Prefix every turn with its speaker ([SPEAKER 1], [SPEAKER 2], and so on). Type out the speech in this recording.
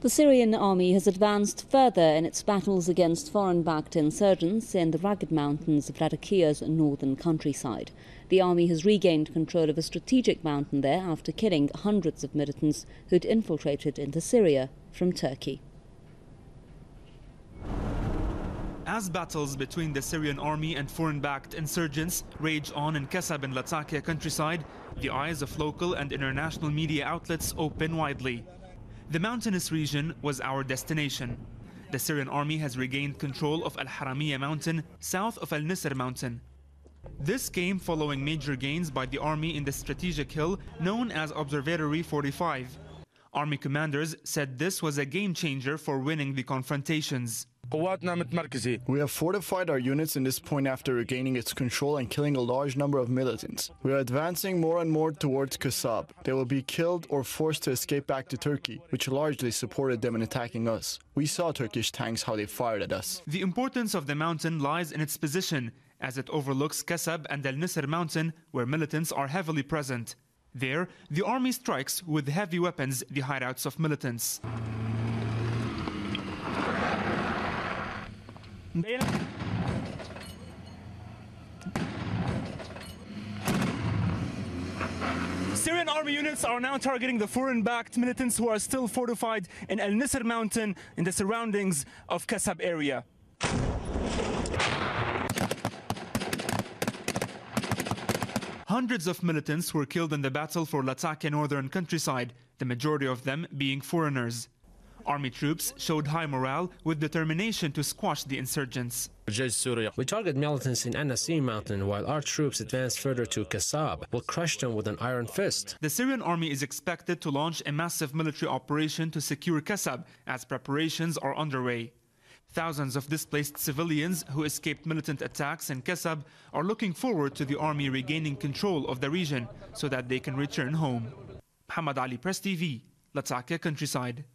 [SPEAKER 1] The Syrian army has advanced further in its battles against foreign-backed insurgents in the rugged mountains of Latakia's northern countryside. The army has regained control of a strategic mountain there after killing hundreds of militants who'd infiltrated into Syria from Turkey.
[SPEAKER 2] As battles between the Syrian army and foreign-backed insurgents rage on in Kasab and Latakia countryside, the eyes of local and international media outlets open widely. The mountainous region was our destination. The Syrian army has regained control of Al-Haramiya mountain, south of Al-Nisr mountain. This came following major gains by the army in the strategic hill known as Observatory 45. Army commanders said this was a game changer for winning the confrontations.
[SPEAKER 3] We have fortified our units in this point after regaining its control and killing a large number of militants. We are advancing more and more towards Kasab. They will be killed or forced to escape back to Turkey, which largely supported them in attacking us. We saw Turkish tanks how they fired at us.
[SPEAKER 2] The importance of the mountain lies in its position, as it overlooks Kasab and Al-Nisr mountain, where militants are heavily present. There, the army strikes with heavy weapons the hideouts of militants. Syrian army units are now targeting the foreign-backed militants who are still fortified in Al-Nisr mountain in the surroundings of Kasab area. Hundreds of militants were killed in the battle for Latakia northern countryside, the majority of them being foreigners. Army troops showed high morale with determination to squash the insurgents.
[SPEAKER 4] We target militants in An-Nasir mountain while our troops advance further to Kasab. We'll crush them with an iron fist.
[SPEAKER 2] The Syrian army is expected to launch a massive military operation to secure Kasab as preparations are underway. Thousands of displaced civilians who escaped militant attacks in Kasab are looking forward to the army regaining control of the region so that they can return home. Muhammad Ali, Press TV, Latakia countryside.